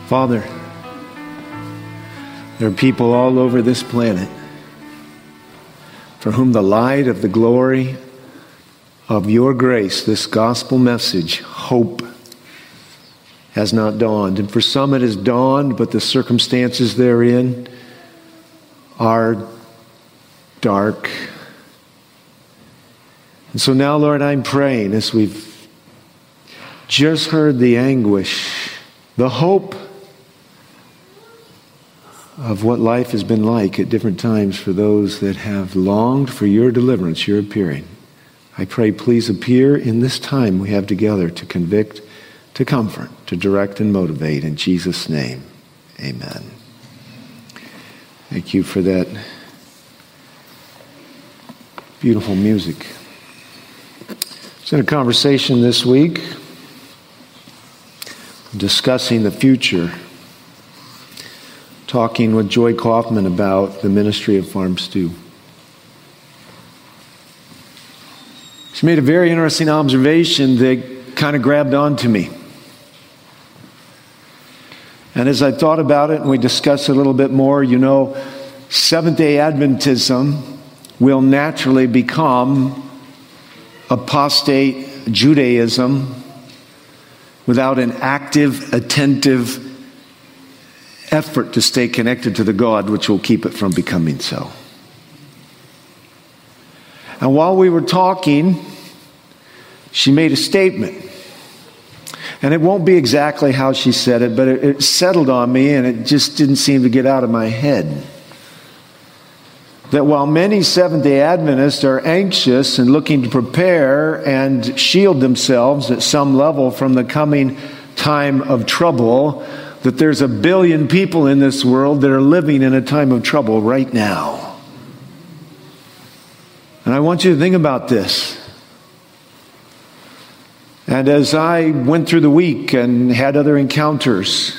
Father, there are people all over this planet for whom the light of the glory of your grace, this gospel message, hope, has not dawned. And for some it has dawned, but the circumstances therein are dark. And so now, Lord, I'm praying as we've just heard the anguish, the hope of what life has been like at different times for those that have longed for your deliverance, your appearing. I pray, please appear in this time we have together to convict, to comfort, to direct and motivate. In Jesus' name, amen. Thank you for that beautiful music. I was in a conversation this week discussing the future, talking with Joy Kaufman about the ministry of Farm Stew. She made a very interesting observation that kind of grabbed onto me. And as I thought about it and we discussed it a little bit more, Seventh-day Adventism will naturally become apostate Judaism without an active, attentive effort to stay connected to the God which will keep it from becoming so. And while we were talking, she made a statement. And it won't be exactly how she said it, but it settled on me and it just didn't seem to get out of my head. That while many Seventh-day Adventists are anxious and looking to prepare and shield themselves at some level from the coming time of trouble, that there's 1 billion people in this world that are living in a time of trouble right now. And I want you to think about this. And as I went through the week and had other encounters,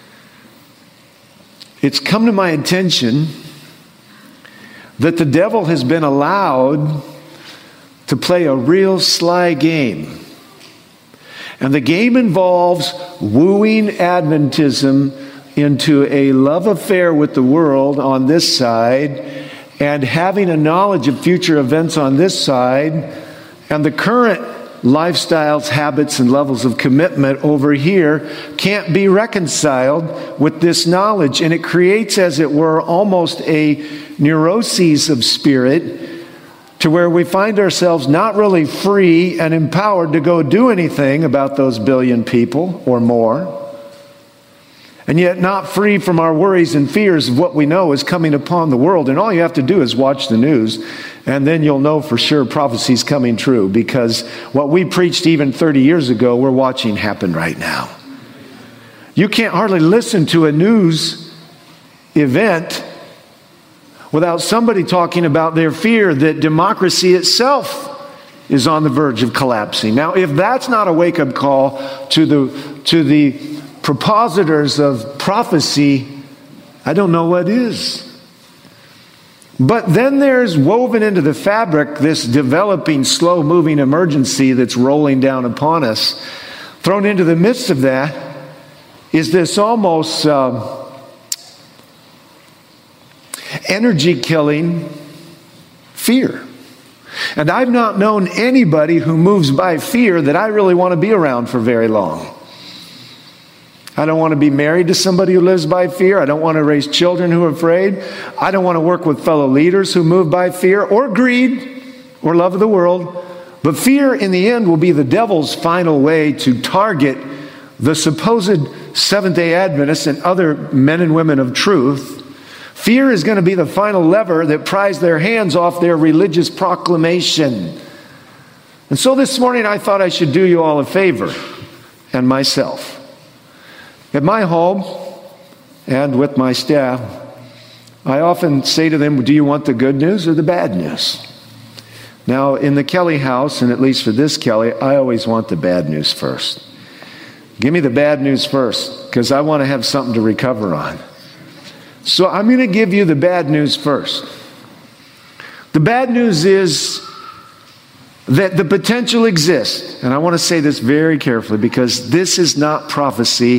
it's come to my attention that the devil has been allowed to play a real sly game. And the game involves wooing Adventism into a love affair with the world on this side and having a knowledge of future events on this side and the current lifestyles, habits, and levels of commitment over here can't be reconciled with this knowledge. And it creates, as it were, almost a neuroses of spirit to where we find ourselves not really free and empowered to go do anything about those 1 billion people or more. And yet not free from our worries and fears of what we know is coming upon the world. And all you have to do is watch the news, and then you'll know for sure prophecy's coming true, because what we preached even 30 years ago, we're watching happen right now. You can't hardly listen to a news event without somebody talking about their fear that democracy itself is on the verge of collapsing. Now, if that's not a wake-up call to the propositors of prophecy, I don't know what is. But then there's woven into the fabric this developing, slow-moving emergency that's rolling down upon us. Thrown into the midst of that is this almost energy-killing fear. And I've not known anybody who moves by fear that I really want to be around for very long. I don't want to be married to somebody who lives by fear. I don't want to raise children who are afraid. I don't want to work with fellow leaders who move by fear or greed or love of the world. But fear in the end will be the devil's final way to target the supposed Seventh-day Adventists and other men and women of truth. Fear is going to be the final lever that pries their hands off their religious proclamation. And so this morning I thought I should do you all a favor, and myself. At my home and with my staff, I often say to them, do you want the good news or the bad news? Now, in the Kelly house, and at least for this Kelly, I always want the bad news first. Give me the bad news first, because I want to have something to recover on. So I'm going to give you the bad news first. The bad news is that the potential exists. And I want to say this very carefully, because this is not prophecy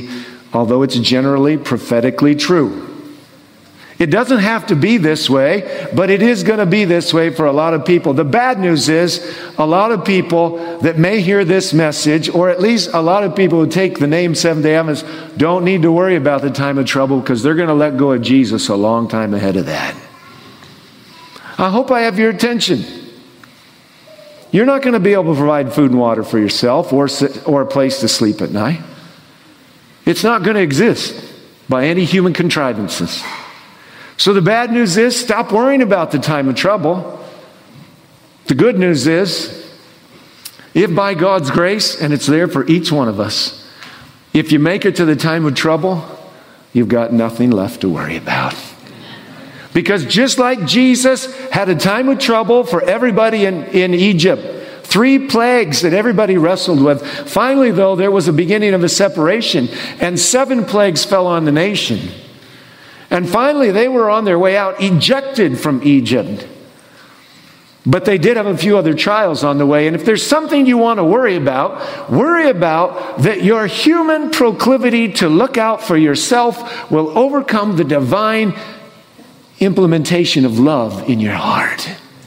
although it's generally prophetically true. It doesn't have to be this way, but it is going to be this way for a lot of people. The bad news is a lot of people that may hear this message, or at least a lot of people who take the name Seventh-day Adventists, don't need to worry about the time of trouble because they're going to let go of Jesus a long time ahead of that. I hope I have your attention. You're not going to be able to provide food and water for yourself or a place to sleep at night. It's not going to exist by any human contrivances. So the bad news is, stop worrying about the time of trouble. The good news is, if by God's grace, and it's there for each one of us, if you make it to the time of trouble, you've got nothing left to worry about. Because just like Jesus had a time of trouble for everybody in Egypt, 3 plagues that everybody wrestled with. Finally, though, there was a beginning of a separation, and 7 plagues fell on the nation. And finally, they were on their way out, ejected from Egypt. But they did have a few other trials on the way. And if there's something you want to worry about that your human proclivity to look out for yourself will overcome the divine implementation of love in your heart.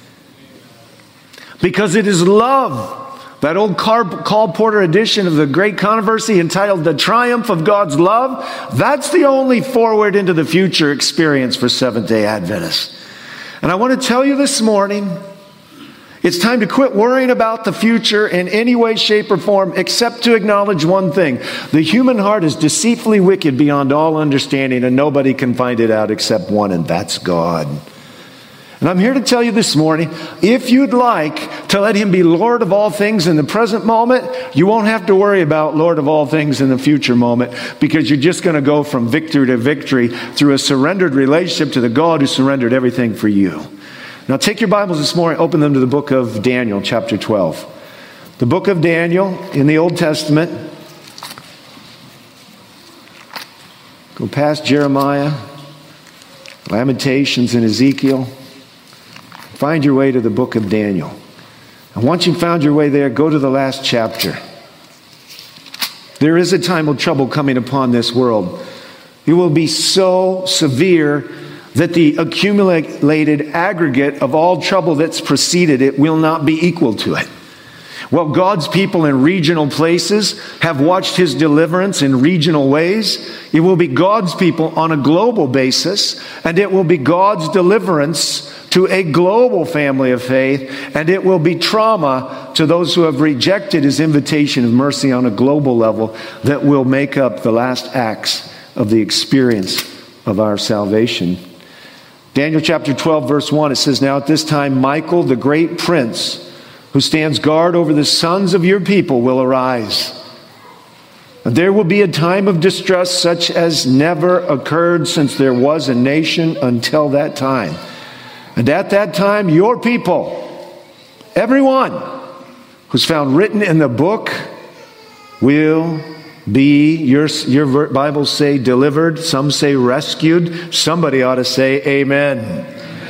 Because it is love. That old Carl Porter edition of the Great Controversy entitled The Triumph of God's Love, that's the only forward into the future experience for Seventh-day Adventists. And I want to tell you this morning, it's time to quit worrying about the future in any way, shape, or form, except to acknowledge one thing. The human heart is deceitfully wicked beyond all understanding, and nobody can find it out except one, and that's God. And I'm here to tell you this morning, if you'd like to let Him be Lord of all things in the present moment, you won't have to worry about Lord of all things in the future moment, because you're just going to go from victory to victory through a surrendered relationship to the God who surrendered everything for you. Now take your Bibles this morning, open them to the book of Daniel, chapter 12. The book of Daniel in the Old Testament. Go past Jeremiah, Lamentations, and Ezekiel. Find your way to the book of Daniel. And once you've found your way there, go to the last chapter. There is a time of trouble coming upon this world. It will be so severe that the accumulated aggregate of all trouble that's preceded it will not be equal to it. Well, God's people in regional places have watched His deliverance in regional ways. It will be God's people on a global basis, and it will be God's deliverance to a global family of faith, and it will be trauma to those who have rejected His invitation of mercy on a global level that will make up the last acts of the experience of our salvation. Daniel chapter 12, verse 1, it says, "Now at this time Michael, the great prince, who stands guard over the sons of your people, will arise. And there will be a time of distress such as never occurred since there was a nation until that time. And at that time, your people, everyone who's found written in the book, will be," your Bibles say delivered, some say rescued. Somebody ought to say amen.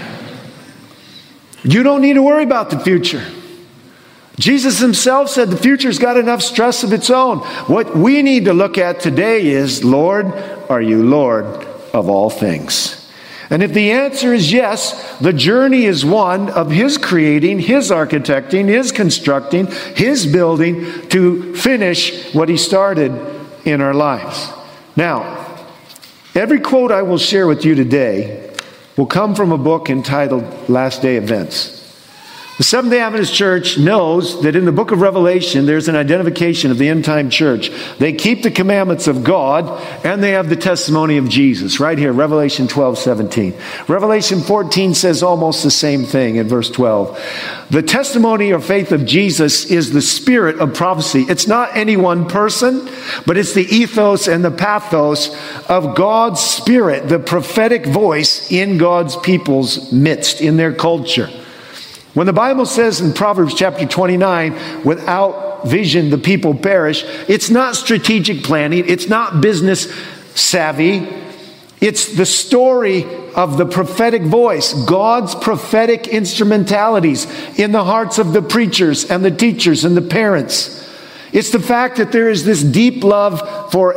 You don't need to worry about the future. Jesus Himself said the future's got enough stress of its own. What we need to look at today is, Lord, are you Lord of all things? And if the answer is yes, the journey is one of His creating, His architecting, His constructing, His building to finish what He started in our lives. Now, every quote I will share with you today will come from a book entitled Last Day Events. The Seventh-day Adventist Church knows that in the book of Revelation, there's an identification of the end-time church. They keep the commandments of God, and they have the testimony of Jesus. Right here, Revelation 12:17. Revelation 14 says almost the same thing in verse 12. The testimony or faith of Jesus is the spirit of prophecy. It's not any one person, but it's the ethos and the pathos of God's Spirit, the prophetic voice in God's people's midst, in their culture. When the Bible says in Proverbs chapter 29, without vision the people perish, it's not strategic planning, it's not business savvy, it's the story of the prophetic voice, God's prophetic instrumentalities in the hearts of the preachers and the teachers and the parents. It's the fact that there is this deep love for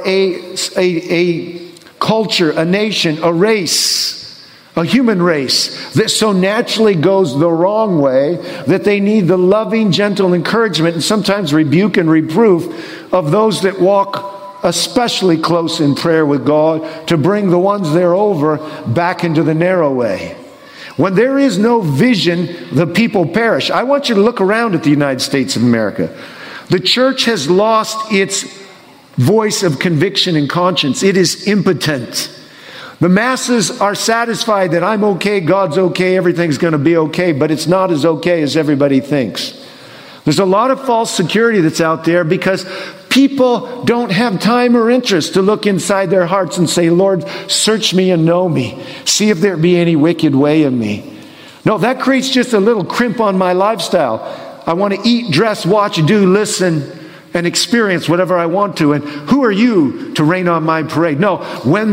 a culture, a nation, a race, a human race that so naturally goes the wrong way that they need the loving, gentle encouragement and sometimes rebuke and reproof of those that walk especially close in prayer with God to bring the ones they're over back into the narrow way. When there is no vision, the people perish. I want you to look around at the United States of America. The church has lost its voice of conviction and conscience. It is impotent. The masses are satisfied that I'm okay, God's okay, everything's going to be okay, but it's not as okay as everybody thinks. There's a lot of false security that's out there because people don't have time or interest to look inside their hearts and say, Lord, search me and know me. See if there be any wicked way in me. No, that creates just a little crimp on my lifestyle. I want to eat, dress, watch, do, listen, and experience whatever I want to. And who are you to rain on my parade? No, when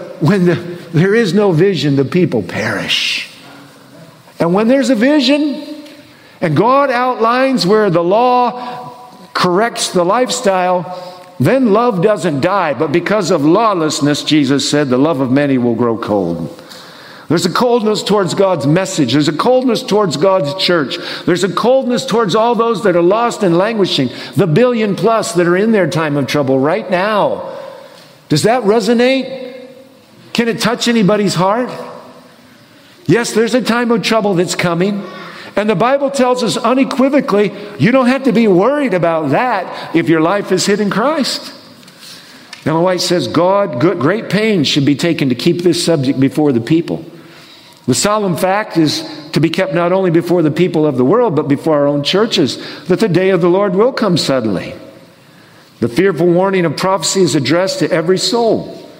there is no vision, the people perish. And when there's a vision, and God outlines where the law corrects the lifestyle, then love doesn't die. But because of lawlessness, Jesus said, the love of many will grow cold. There's a coldness towards God's message. There's a coldness towards God's church. There's a coldness towards all those that are lost and languishing. The 1 billion plus that are in their time of trouble right now. Does that resonate? Can it touch anybody's heart? Yes, there's a time of trouble that's coming. And the Bible tells us unequivocally, you don't have to be worried about that if your life is hid in Christ. Ellen White says, great pains should be taken to keep this subject before the people. The solemn fact is to be kept not only before the people of the world, but before our own churches, that the day of the Lord will come suddenly. The fearful warning of prophecy is addressed to every soul.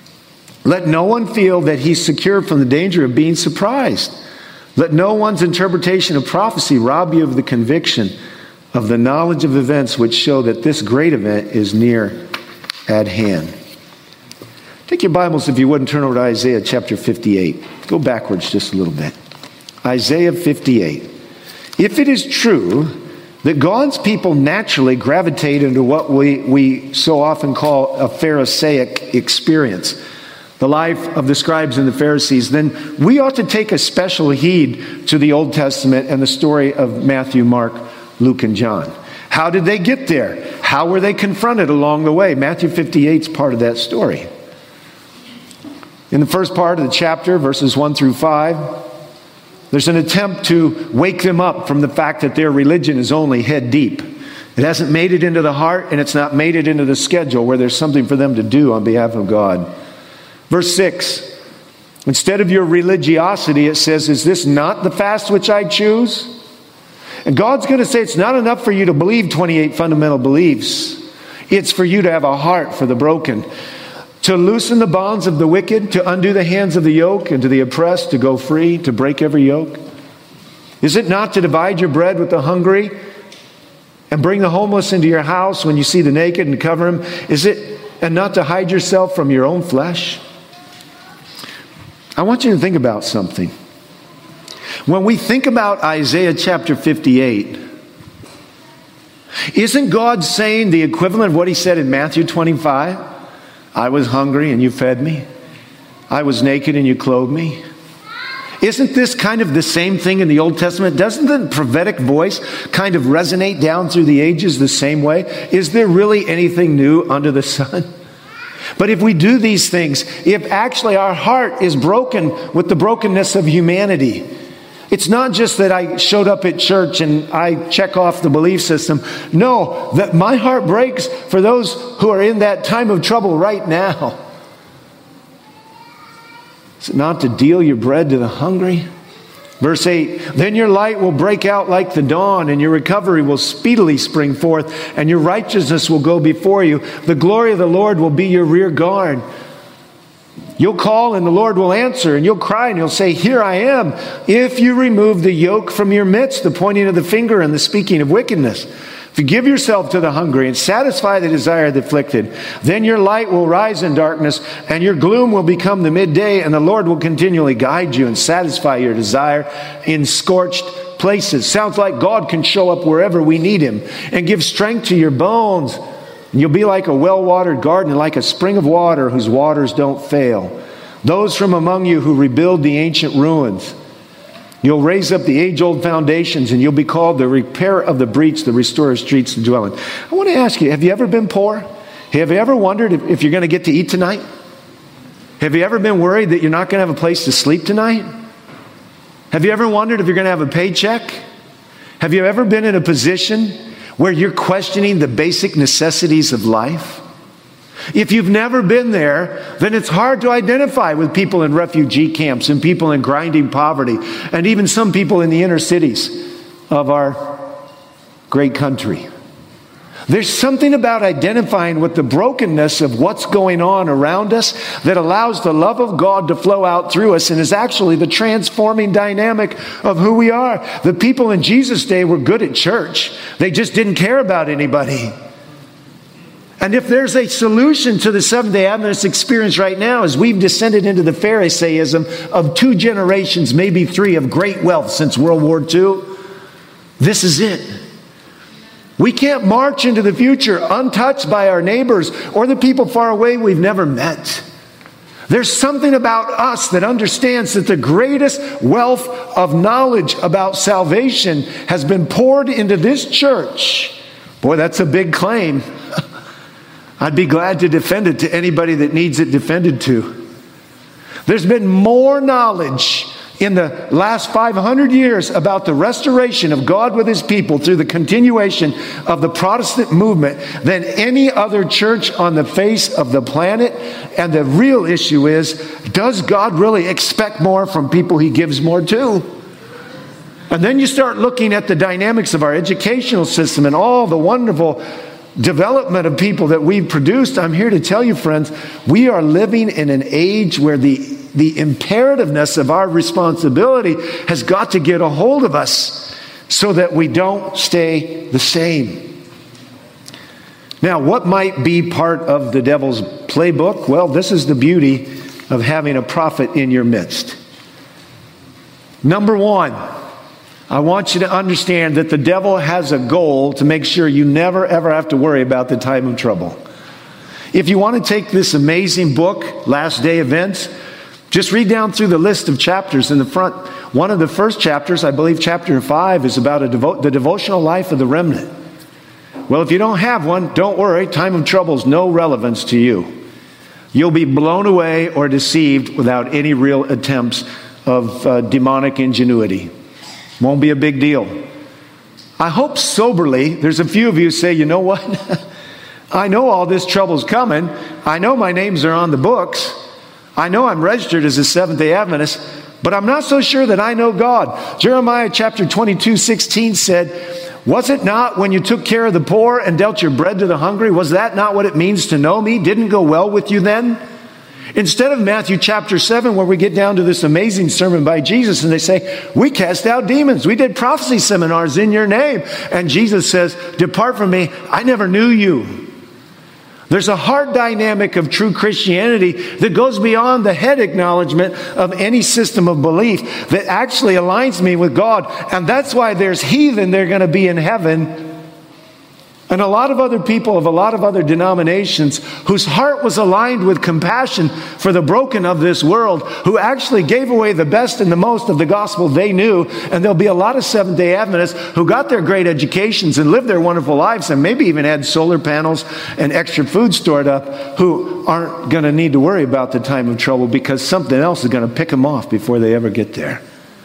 Let no one feel that he's secure from the danger of being surprised. Let no one's interpretation of prophecy rob you of the conviction of the knowledge of events which show that this great event is near at hand. Take your Bibles, if you would, and turn over to Isaiah chapter 58. Go backwards just a little bit. Isaiah 58. If it is true that God's people naturally gravitate into what we so often call a Pharisaic experience, the life of the scribes and the Pharisees, then we ought to take a special heed to the Old Testament and the story of Matthew, Mark, Luke, and John. How did they get there? How were they confronted along the way? Matthew 58 is part of that story. In the first part of the chapter, verses 1 through 5, there's an attempt to wake them up from the fact that their religion is only head deep. It hasn't made it into the heart, and it's not made it into the schedule where there's something for them to do on behalf of God. Verse 6, instead of your religiosity, it says, is this not the fast which I choose? And God's going to say it's not enough for you to believe 28 fundamental beliefs. It's for you to have a heart for the broken, to loosen the bonds of the wicked, to undo the hands of the yoke, and to the oppressed to go free, to break every yoke. Is it not to divide your bread with the hungry and bring the homeless into your house when you see the naked and cover them? Is it and not to hide yourself from your own flesh? I want you to think about something. When we think about Isaiah chapter 58, isn't God saying the equivalent of what he said in Matthew 25? I was hungry and you fed me. I was naked and you clothed me. Isn't this kind of the same thing in the Old Testament? Doesn't the prophetic voice kind of resonate down through the ages the same way? Is there really anything new under the sun? But if we do these things, if actually our heart is broken with the brokenness of humanity, it's not just that I showed up at church and I check off the belief system. No, that my heart breaks for those who are in that time of trouble right now. Is it not to deal your bread to the hungry? Verse 8, then your light will break out like the dawn, and your recovery will speedily spring forth, and your righteousness will go before you. The glory of the Lord will be your rear guard. You'll call and the Lord will answer, and you'll cry and you'll say, here I am. If you remove the yoke from your midst, the pointing of the finger and the speaking of wickedness. If you give yourself to the hungry and satisfy the desire of the afflicted, then your light will rise in darkness and your gloom will become the midday, and the Lord will continually guide you and satisfy your desire in scorched places. Sounds like God can show up wherever we need Him and give strength to your bones. And you'll be like a well-watered garden, like a spring of water whose waters don't fail. Those from among you who rebuild the ancient ruins, you'll raise up the age-old foundations, and you'll be called the repairer of the breach, the restorer of streets to dwell in. I want to ask you, have you ever been poor? Have you ever wondered if you're going to get to eat tonight? Have you ever been worried that you're not going to have a place to sleep tonight? Have you ever wondered if you're going to have a paycheck? Have you ever been in a position where you're questioning the basic necessities of life? If you've never been there, then it's hard to identify with people in refugee camps and people in grinding poverty and even some people in the inner cities of our great country. There's something about identifying with the brokenness of what's going on around us that allows the love of God to flow out through us and is actually the transforming dynamic of who we are. The people in Jesus' day were good at church. They just didn't care about anybody. And if there's a solution to the Seventh-day Adventist experience right now, is we've descended into the Pharisaism of 2 generations, maybe 3, of great wealth since World War II. This is it. We can't march into the future untouched by our neighbors or the people far away we've never met. There's something about us that understands that the greatest wealth of knowledge about salvation has been poured into this church. Boy, that's a big claim. I'd be glad to defend it to anybody that needs it defended to. There's been more knowledge in the last 500 years about the restoration of God with His people through the continuation of the Protestant movement than any other church on the face of the planet. And the real issue is, does God really expect more from people He gives more to? And then you start looking at the dynamics of our educational system and all the wonderful development of people that we've produced. I'm here to tell you, friends, we are living in an age where the imperativeness of our responsibility has got to get a hold of us so that we don't stay the same. Now, what might be part of the devil's playbook? Well, this is the beauty of having a prophet in your midst. Number 1, I want you to understand that the devil has a goal to make sure you never, ever have to worry about the time of trouble. If you want to take this amazing book, Last Day Events, just read down through the list of chapters in the front. One of the first chapters, I believe chapter 5, is about the devotional life of the remnant. Well, if you don't have one, don't worry. Time of trouble is no relevance to you. You'll be blown away or deceived without any real attempts of demonic ingenuity. Won't be a big deal. I hope soberly, there's a few of you say, you know what? I know all this trouble's coming. I know my names are on the books. I know I'm registered as a Seventh-day Adventist, but I'm not so sure that I know God. Jeremiah chapter 22:16 said, was it not when you took care of the poor and dealt your bread to the hungry? Was that not what it means to know me? Didn't go well with you then? Instead of Matthew chapter 7, where we get down to this amazing sermon by Jesus, and they say, we cast out demons. We did prophecy seminars in your name. And Jesus says, depart from me. I never knew you. There's a heart dynamic of true Christianity that goes beyond the head acknowledgement of any system of belief that actually aligns me with God. And that's why there's heathen that are going to be in heaven, and a lot of other people of a lot of other denominations whose heart was aligned with compassion for the broken of this world, who actually gave away the best and the most of the gospel they knew. And there'll be a lot of Seventh-day Adventists who got their great educations and lived their wonderful lives and maybe even had solar panels and extra food stored up, who aren't going to need to worry about the time of trouble because something else is going to pick them off before they ever get there.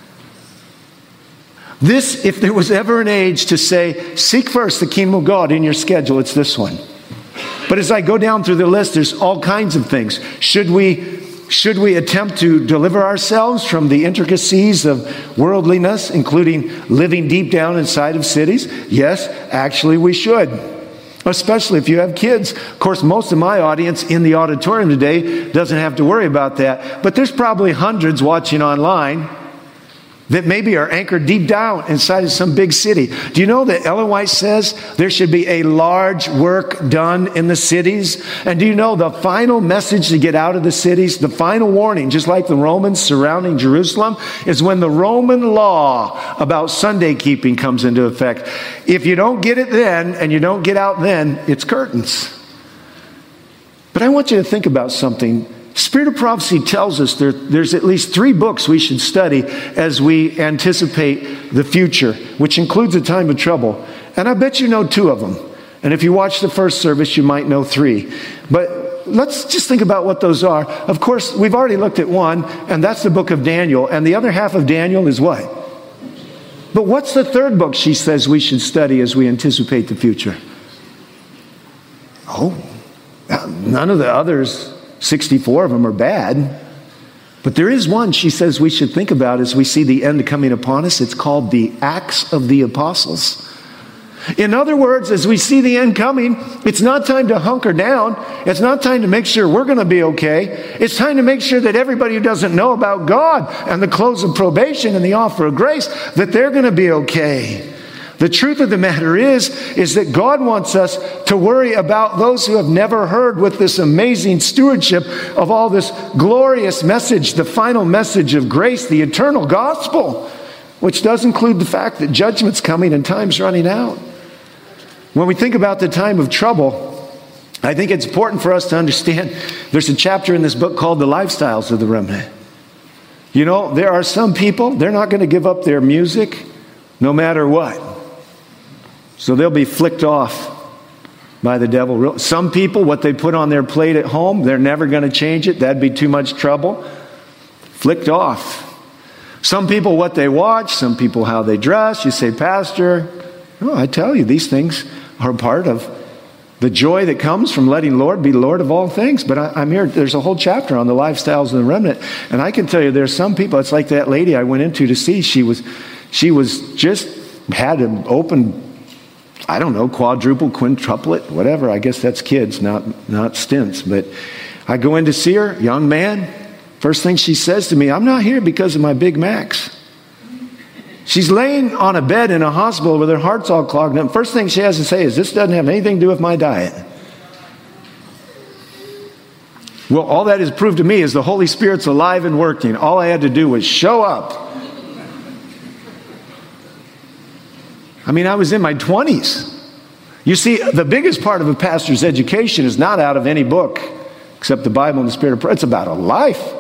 This, if there was ever an age to say, seek first the kingdom of God in your schedule, it's this one. But as I go down through the list, there's all kinds of things. Should we attempt to deliver ourselves from the intricacies of worldliness, including living deep down inside of cities? Yes, actually we should. Especially if you have kids. Of course, most of my audience in the auditorium today doesn't have to worry about that. But there's probably hundreds watching online that maybe are anchored deep down inside of some big city. Do you know that Ellen White says there should be a large work done in the cities? And do you know the final message to get out of the cities, the final warning, just like the Romans surrounding Jerusalem, is when the Roman law about Sunday keeping comes into effect. If you don't get it then, and you don't get out then, it's curtains. But I want you to think about something. Spirit of Prophecy tells us there's at least 3 books we should study as we anticipate the future, which includes a time of trouble. And I bet you know 2 of them. And if you watch the first service, you might know 3. But let's just think about what those are. Of course, we've already looked at one, and that's the book of Daniel. And the other half of Daniel is what? But what's the 3rd book she says we should study as we anticipate the future? Oh, none of the others, 64 of them, are bad. But there is one she says we should think about as we see the end coming upon us. It's called the Acts of the Apostles. In other words, as we see the end coming, it's not time to hunker down. It's not time to make sure we're going to be okay. It's time to make sure that everybody who doesn't know about God and the close of probation and the offer of grace, that they're going to be okay. The truth of the matter is that God wants us to worry about those who have never heard with this amazing stewardship of all this glorious message, the final message of grace, the eternal gospel, which does include the fact that judgment's coming and time's running out. When we think about the time of trouble, I think it's important for us to understand there's a chapter in this book called The Lifestyles of the Remnant. You know, there are some people, they're not going to give up their music no matter what. So they'll be flicked off by the devil. Some people, what they put on their plate at home, they're never going to change it. That'd be too much trouble. Flicked off. Some people, what they watch. Some people, how they dress. You say, Pastor, oh, I tell you, these things are part of the joy that comes from letting Lord be Lord of all things. But I'm here. There's a whole chapter on the lifestyles of the remnant. And I can tell you there's some people, it's like that lady I went into to see. She was just had an open, I don't know, quadruple, quintuplet, whatever. I guess that's kids, not stints. But I go in to see her, young man. First thing she says to me, I'm not here because of my Big Macs. She's laying on a bed in a hospital with her heart's all clogged up. First thing she has to say is, this doesn't have anything to do with my diet. Well, all that has proved to me is the Holy Spirit's alive and working. All I had to do was show up. I mean, I was in my 20s. You see, the biggest part of a pastor's education is not out of any book, except the Bible and the Spirit of prayer. It's about a life.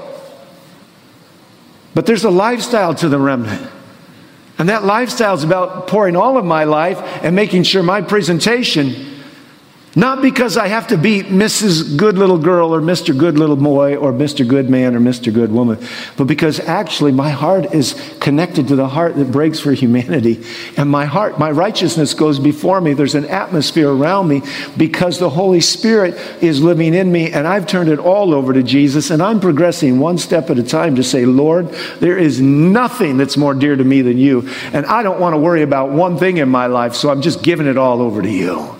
But there's a lifestyle to the remnant. And that lifestyle is about pouring all of my life and making sure my presentation, not because I have to be Mrs. Good Little Girl or Mr. Good Little Boy or Mr. Good Man or Mr. Good Woman, but because actually my heart is connected to the heart that breaks for humanity. And my heart, my righteousness goes before me. There's an atmosphere around me because the Holy Spirit is living in me, and I've turned it all over to Jesus, and I'm progressing one step at a time to say, Lord, there is nothing that's more dear to me than you, and I don't want to worry about one thing in my life, so I'm just giving it all over to you.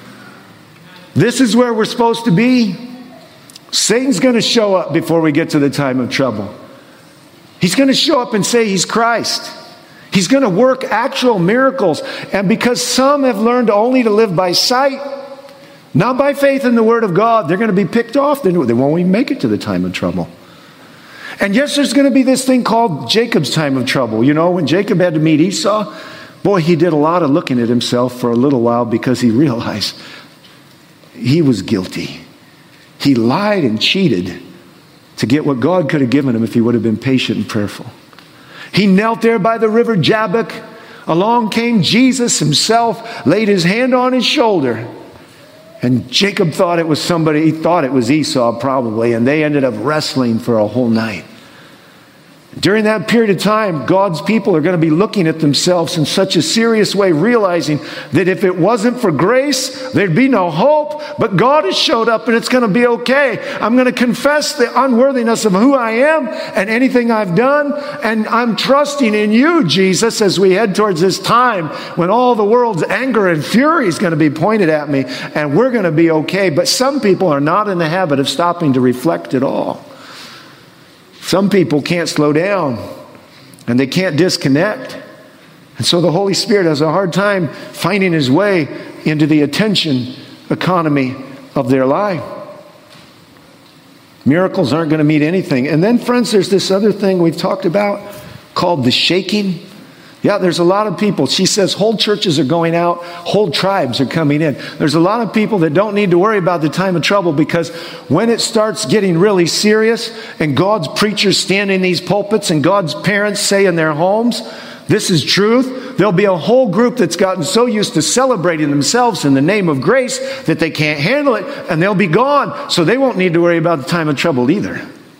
This is where we're supposed to be. Satan's going to show up before we get to the time of trouble. He's going to show up and say he's Christ. He's going to work actual miracles. And because some have learned only to live by sight, not by faith in the Word of God, they're going to be picked off. They won't even make it to the time of trouble. And yes, there's going to be this thing called Jacob's time of trouble. You know, when Jacob had to meet Esau, boy, he did a lot of looking at himself for a little while because he realized he was guilty. He lied and cheated to get what God could have given him if he would have been patient and prayerful. He knelt there by the river Jabbok. Along came Jesus himself, laid his hand on his shoulder. And Jacob thought it was somebody, he thought it was Esau probably, and they ended up wrestling for a whole night. During that period of time, God's people are going to be looking at themselves in such a serious way, realizing that if it wasn't for grace, there'd be no hope. But God has showed up and it's going to be okay. I'm going to confess the unworthiness of who I am and anything I've done. And I'm trusting in you, Jesus, as we head towards this time when all the world's anger and fury is going to be pointed at me. And we're going to be okay. But some people are not in the habit of stopping to reflect at all. Some people can't slow down. And they can't disconnect. And so the Holy Spirit has a hard time finding his way into the attention economy of their life. Miracles aren't going to mean anything. And then, friends, there's this other thing we've talked about called the shaking. Yeah, there's a lot of people. She says whole churches are going out, whole tribes are coming in. There's a lot of people that don't need to worry about the time of trouble, because when it starts getting really serious and God's preachers stand in these pulpits and God's parents say in their homes, this is truth, there'll be a whole group that's gotten so used to celebrating themselves in the name of grace that they can't handle it, and they'll be gone. So they won't need to worry about the time of trouble either.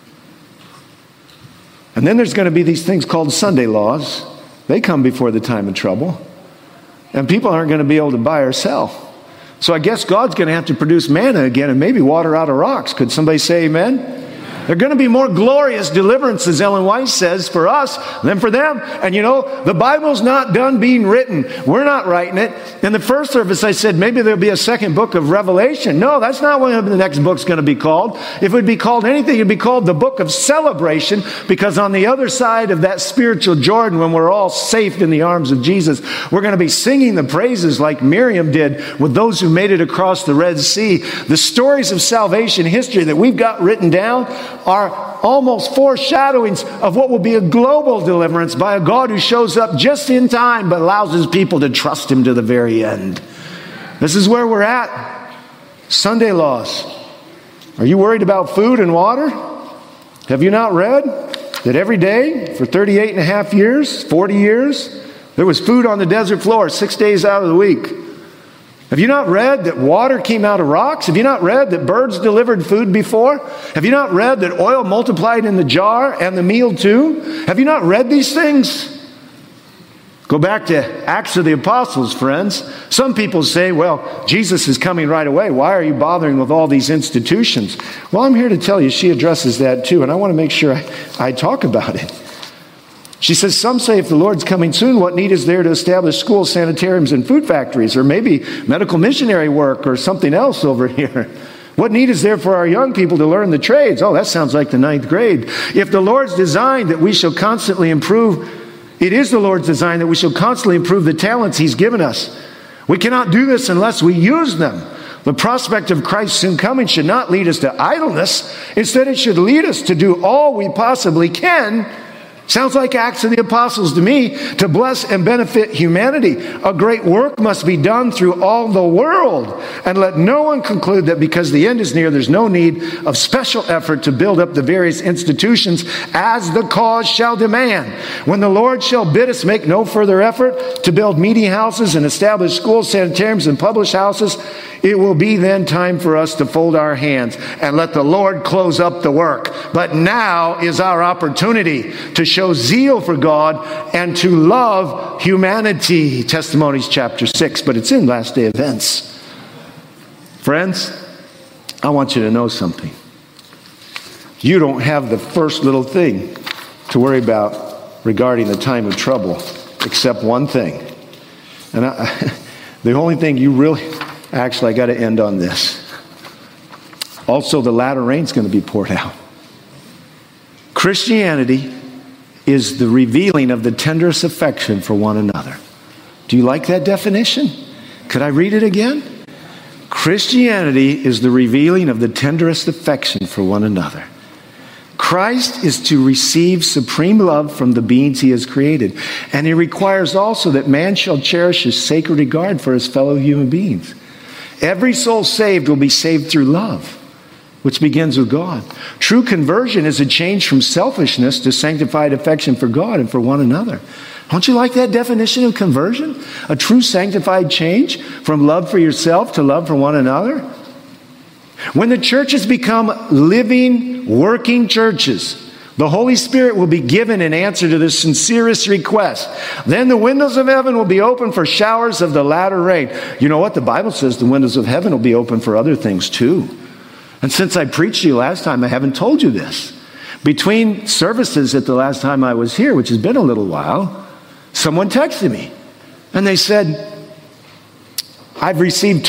And then there's going to be these things called Sunday laws. They come before the time of trouble. And people aren't going to be able to buy or sell. So I guess God's going to have to produce manna again and maybe water out of rocks. Could somebody say amen? There are going to be more glorious deliverances, Ellen White says, for us than for them. And you know, the Bible's not done being written. We're not writing it. In the first service, I said maybe there'll be a second book of Revelation. No, that's not what the next book's going to be called. If it would be called anything, it'd be called the Book of Celebration, because on the other side of that spiritual Jordan, when we're all safe in the arms of Jesus, we're going to be singing the praises like Miriam did with those who made it across the Red Sea. The stories of salvation history that we've got written down are almost foreshadowings of what will be a global deliverance by a God who shows up just in time but allows his people to trust him to the very end. This is where we're at. Sunday laws. Are you worried about food and water? Have you not read that every day for 38 and a half years, 40 years, there was food on the desert floor 6 days out of the week? Have you not read that water came out of rocks? Have you not read that birds delivered food before? Have you not read that oil multiplied in the jar and the meal too? Have you not read these things? Go back to Acts of the Apostles, friends. Some people say, well, Jesus is coming right away. Why are you bothering with all these institutions? Well, I'm here to tell you she addresses that too, and I want to make sure I talk about it. She says, some say if the Lord's coming soon, what need is there to establish schools, sanitariums, and food factories, or maybe medical missionary work or something else over here? What need is there for our young people to learn the trades? Oh, that sounds like the 9th grade. If the Lord's design that we shall constantly improve, it is the Lord's design that we shall constantly improve the talents he's given us. We cannot do this unless we use them. The prospect of Christ's soon coming should not lead us to idleness. Instead, it should lead us to do all we possibly can. Sounds like Acts of the Apostles to me, to bless and benefit humanity. A great work must be done through all the world. And let no one conclude that because the end is near, there's no need of special effort to build up the various institutions as the cause shall demand. When the Lord shall bid us make no further effort to build meeting houses and establish schools, sanitariums, and publish houses, it will be then time for us to fold our hands and let the Lord close up the work. But now is our opportunity to show zeal for God and to love humanity. Testimonies chapter 6, but it's in Last Day Events. Friends, I want you to know something. You don't have the first little thing to worry about regarding the time of trouble, except one thing. And the only thing you really... Actually, I got to end on this. Also, the latter rain's going to be poured out. Christianity is the revealing of the tenderest affection for one another. Do you like that definition? Could I read it again? Christianity is the revealing of the tenderest affection for one another. Christ is to receive supreme love from the beings he has created. And he requires also that man shall cherish a sacred regard for his fellow human beings. Every soul saved will be saved through love, which begins with God. True conversion is a change from selfishness to sanctified affection for God and for one another. Don't you like that definition of conversion? A true sanctified change from love for yourself to love for one another? When the churches become living, working churches, the Holy Spirit will be given in answer to the sincerest request. Then the windows of heaven will be open for showers of the latter rain. You know what? The Bible says the windows of heaven will be open for other things too. And since I preached to you last time, I haven't told you this. Between services at the last time I was here, which has been a little while, someone texted me. And they said, I've received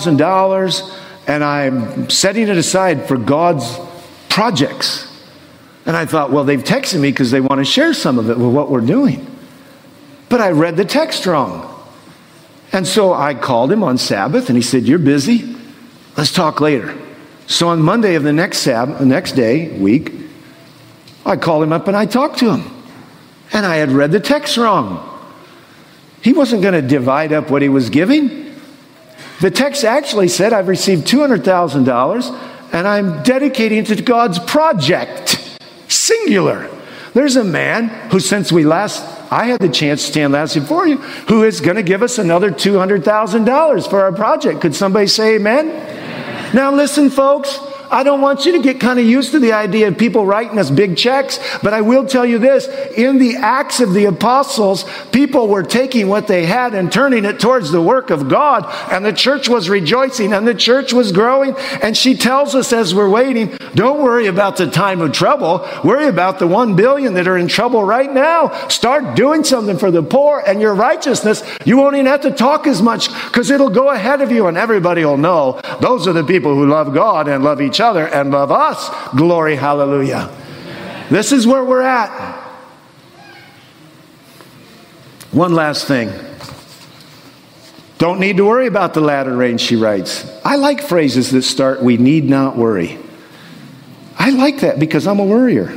$200,000 and I'm setting it aside for God's projects. And I thought, well, they've texted me because they want to share some of it with what we're doing. But I read the text wrong. And so I called him on Sabbath, and he said, you're busy? Let's talk later. So on Monday of the next week, I called him up and I talked to him. And I had read the text wrong. He wasn't going to divide up what he was giving. The text actually said, I've received $200,000 and I'm dedicating it to God's project. Singular. There's a man who, since I had the chance to stand last before you, who is going to give us another $200,000 for our project. Could somebody say amen? Amen. Now listen, folks. I don't want you to get kind of used to the idea of people writing us big checks, but I will tell you this. In the Acts of the Apostles, people were taking what they had and turning it towards the work of God, and the church was rejoicing, and the church was growing, and she tells us as we're waiting, don't worry about the time of trouble. Worry about the 1 billion that are in trouble right now. Start doing something for the poor and your righteousness. You won't even have to talk as much because it'll go ahead of you, and everybody will know those are the people who love God and love each other and love us. Glory, hallelujah. This is where we're at. One last thing. Don't need to worry about the latter rain, she writes. I like phrases that start, we need not worry. I like that because I'm a worrier.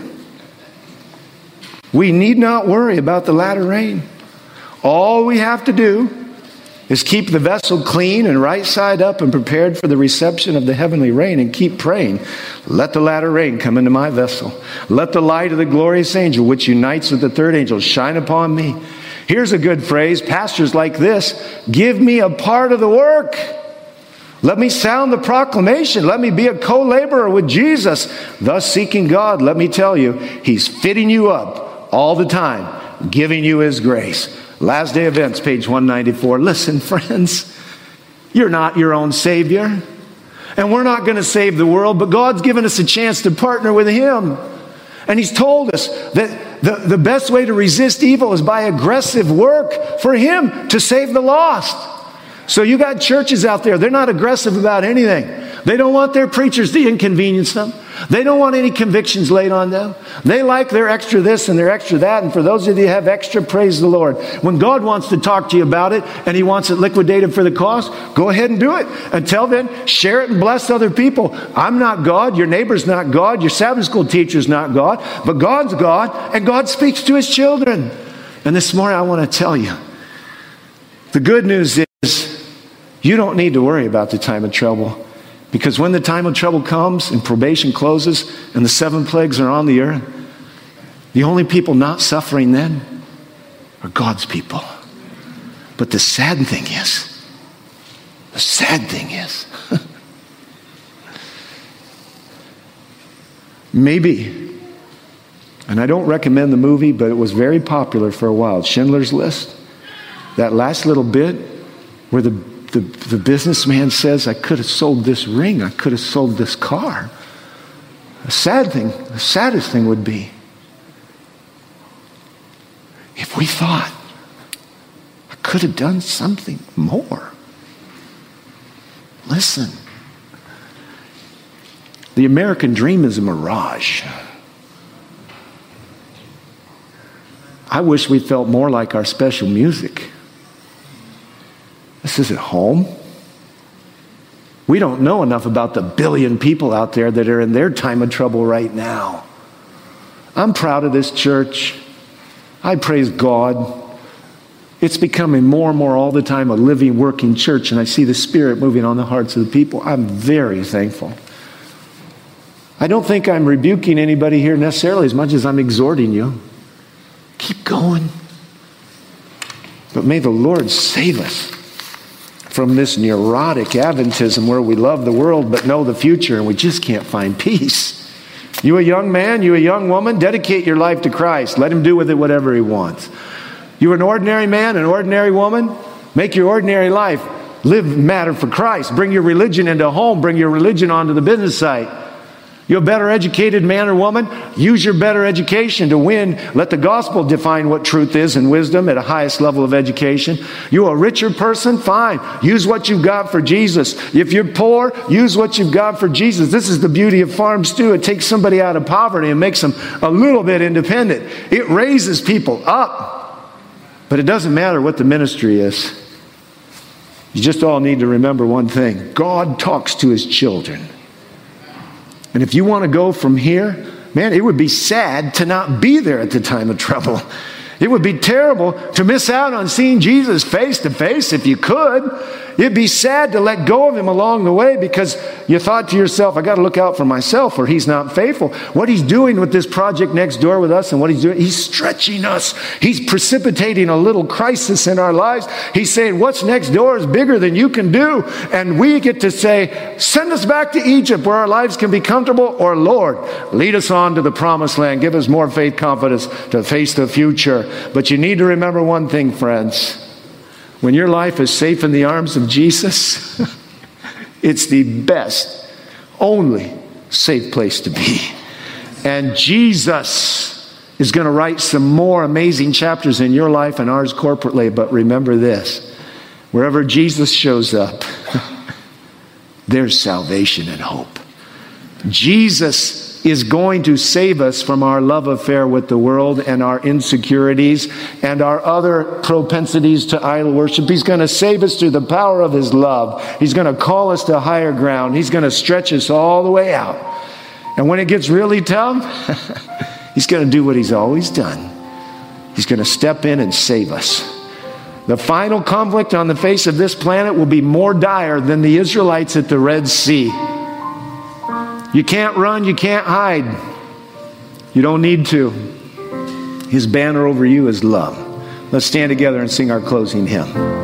We need not worry about the latter rain. All we have to do is keep the vessel clean and right side up and prepared for the reception of the heavenly rain, and keep praying. Let the latter rain come into my vessel. Let the light of the glorious angel, which unites with the third angel, shine upon me. Here's a good phrase. Pastors like this: give me a part of the work. Let me sound the proclamation. Let me be a co-laborer with Jesus. Thus seeking God, let me tell you, He's fitting you up all the time, giving you His grace. Last Day Events, page 194. Listen, friends, you're not your own Savior. And we're not going to save the world, but God's given us a chance to partner with Him. And He's told us that the best way to resist evil is by aggressive work for Him to save the lost. So you got churches out there, they're not aggressive about anything. They don't want their preachers to inconvenience them. They don't want any convictions laid on them. They like their extra this and their extra that. And for those of you who have extra, praise the Lord. When God wants to talk to you about it and He wants it liquidated for the cost, go ahead and do it. Until then, share it and bless other people. I'm not God. Your neighbor's not God. Your Sabbath school teacher's not God. But God's God, and God speaks to His children. And this morning I want to tell you, the good news is you don't need to worry about the time of trouble. Because when the time of trouble comes and probation closes and the 7 plagues are on the earth, the only people not suffering then are God's people. But the sad thing is, maybe, and I don't recommend the movie, but it was very popular for a while, Schindler's List. That last little bit where the businessman says, I could have sold this ring. I could have sold this car. The saddest thing would be if we thought, I could have done something more. Listen, the American dream is a mirage. I wish we felt more like our special music. This isn't home. We don't know enough about the billion people out there that are in their time of trouble right now. I'm proud of this church. I praise God. It's becoming more and more all the time a living, working church, and I see the Spirit moving on the hearts of the people. I'm very thankful. I don't think I'm rebuking anybody here necessarily as much as I'm exhorting you. Keep going. But may the Lord save us from this neurotic Adventism where we love the world but know the future and we just can't find peace. You a young man, you a young woman, dedicate your life to Christ. Let Him do with it whatever He wants. You an ordinary man, an ordinary woman, make your ordinary life live matter for Christ. Bring your religion into home. Bring your religion onto the business site. You're a better educated man or woman? Use your better education to win. Let the gospel define what truth is and wisdom at a highest level of education. You're a richer person? Fine. Use what you've got for Jesus. If you're poor, use what you've got for Jesus. This is the beauty of farms too. It takes somebody out of poverty and makes them a little bit independent. It raises people up. But it doesn't matter what the ministry is. You just all need to remember one thing. God talks to his children. And if you want to go from here, man, it would be sad to not be there at the time of trouble. It would be terrible to miss out on seeing Jesus face to face if you could. It'd be sad to let go of him along the way because you thought to yourself, I got to look out for myself or he's not faithful. What he's doing with this project next door with us and what he's doing, he's stretching us. He's precipitating a little crisis in our lives. He's saying, what's next door is bigger than you can do. And we get to say, send us back to Egypt where our lives can be comfortable, or Lord, lead us on to the promised land. Give us more faith, confidence to face the future. But you need to remember one thing, friends. When your life is safe in the arms of Jesus, it's the best, only safe place to be. And Jesus is going to write some more amazing chapters in your life and ours corporately. But remember this, wherever Jesus shows up, there's salvation and hope. Jesus is going to save us from our love affair with the world and our insecurities and our other propensities to idol worship. He's going to save us through the power of his love. He's going to call us to higher ground. He's going to stretch us all the way out. And when it gets really tough, he's going to do what he's always done. He's going to step in and save us. The final conflict on the face of this planet will be more dire than the Israelites at the Red Sea. You can't run, you can't hide. You don't need to. His banner over you is love. Let's stand together and sing our closing hymn.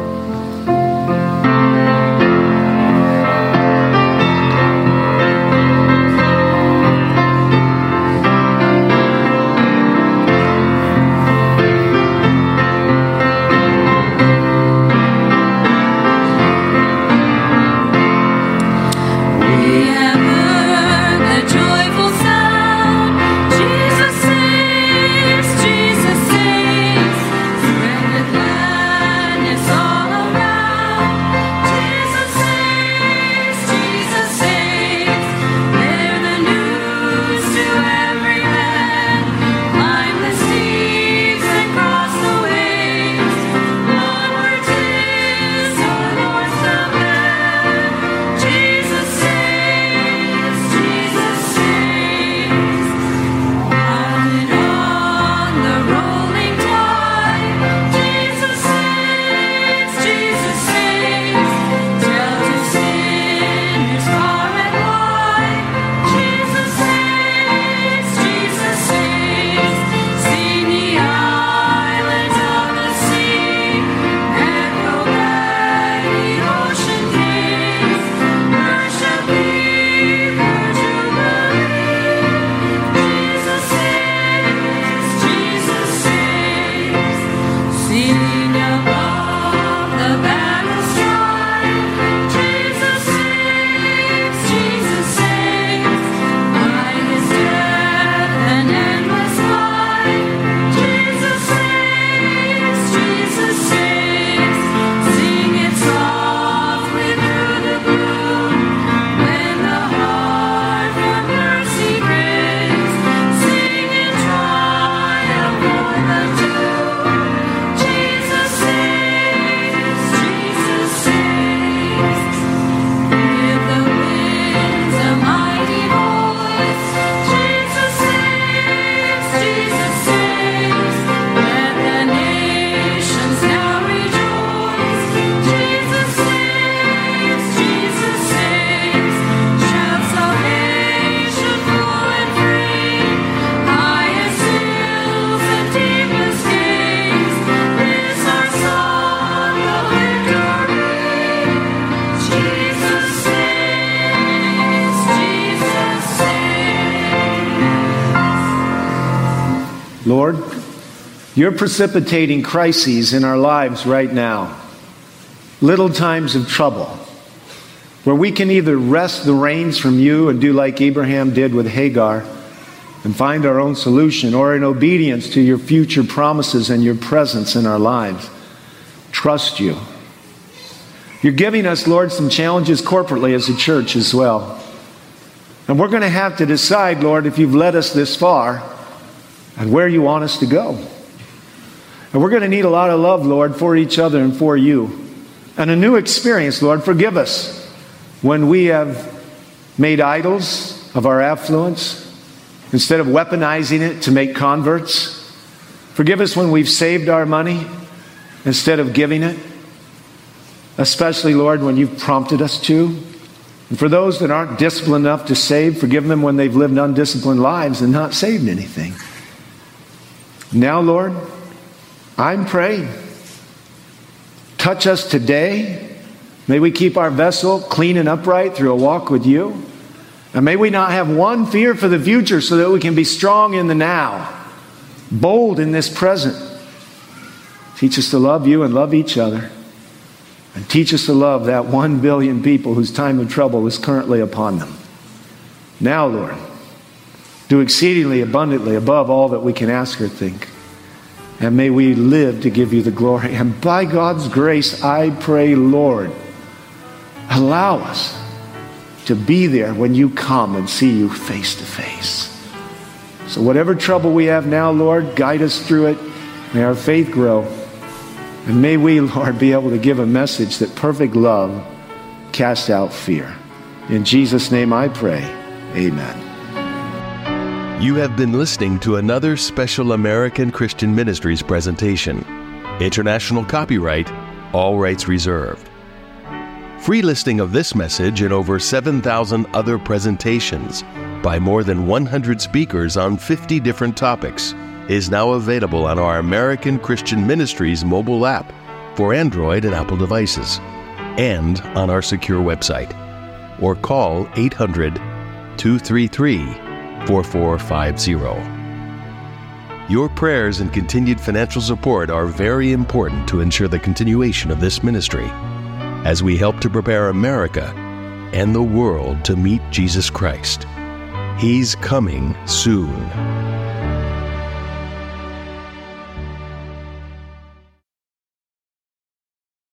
Lord, you're precipitating crises in our lives right now. Little times of trouble. where we can either wrest the reins from you and do like Abraham did with Hagar and find our own solution, or in obedience to your future promises and your presence in our lives, trust you. You're giving us, Lord, some challenges corporately as a church as well. And we're going to have to decide, Lord, if you've led us this far and where you want us to go. And we're going to need a lot of love, Lord, for each other and for you. And a new experience, Lord. Forgive us when we have made idols of our affluence instead of weaponizing it to make converts. Forgive us when we've saved our money instead of giving it. Especially, Lord, when you've prompted us to. And for those that aren't disciplined enough to save, forgive them when they've lived undisciplined lives and not saved anything. Now, Lord, I'm praying. Touch us today. May we keep our vessel clean and upright through a walk with you. And may we not have one fear for the future, so that we can be strong in the now, bold in this present. Teach us to love you and love each other. And teach us to love that 1 billion people whose time of trouble is currently upon them. Now, Lord, do exceedingly abundantly above all that we can ask or think. And may we live to give you the glory. And by God's grace, I pray, Lord, allow us to be there when you come and see you face to face. So whatever trouble we have now, Lord, guide us through it. May our faith grow. And may we, Lord, be able to give a message that perfect love casts out fear. In Jesus' name I pray. Amen. You have been listening to another special American Christian Ministries presentation. International copyright, all rights reserved. Free listing of this message and over 7,000 other presentations by more than 100 speakers on 50 different topics is now available on our American Christian Ministries mobile app for Android and Apple devices, and on our secure website. Or call 800-233-4450. Your prayers and continued financial support are very important to ensure the continuation of this ministry as we help to prepare America and the world to meet Jesus Christ. He's coming soon.